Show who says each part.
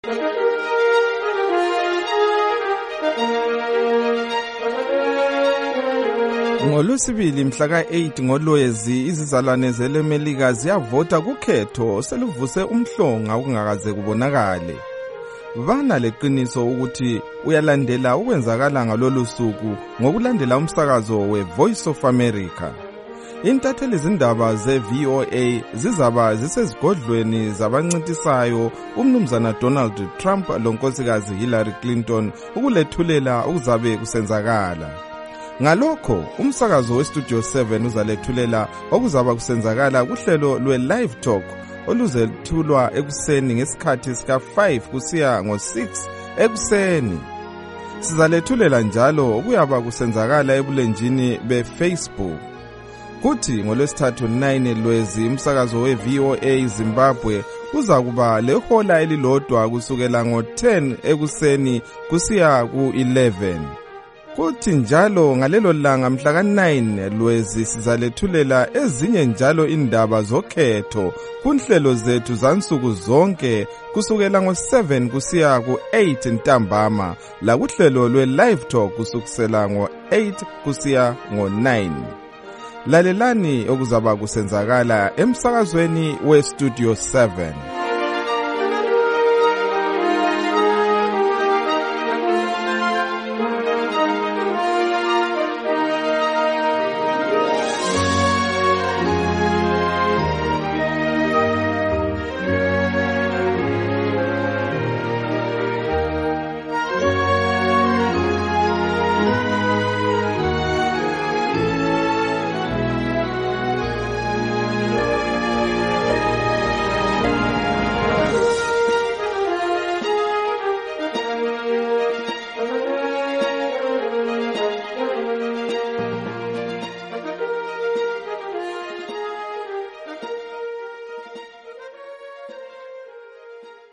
Speaker 1: NgoLwesibili mhla ka-8 ngoLwezi izizalwane zeleMelika ziyavota kukhetho seluvuse umhlonga okungakaze kubonakale. Bana leqiniso ukuthi uyalandela ukwenzakala ngalolu suku ngokulandela umsakazo we-Voice of America. Intatheli izindaba ze-VOA zizaba zisezigodlweni zabancintisayo umnumzana Donald Trump lonkosikazi Hillary Clinton ukulethulela okuzabe kusenzakala. Ngalokho, umsakazo weStudio 7 uzalethulela okuzaba kusenzakala kuhlelo lwe-Live Talk oluzethulwa ekuseni ngesikhathi sika-5 kusiya ngo-6 ekuseni. Sizalethulela njalo okuyaba kusenzakala ebulenjini be-Facebook. Kuthi ngoLwesithathu 9 Lwezi umsakazo we-VOA Zimbabwe uzakuba lehola elilodwa kusukela ngo-10 ekuseni kusiya ku-11. Kuthi njalo ngalelo langa mhla ka-9 Lwezi sizalethulela ezinye njalo indaba zokhetho kunhlelo zethu zansuku zonke kusukela ngo-7 kusiya ku-8 ntambama la kuhlelo lwe-Live Talk kusukela ngo-8 kusiya ngo-9. Lalelani okuzaba kusenzakala emsakazweni weStudio 7.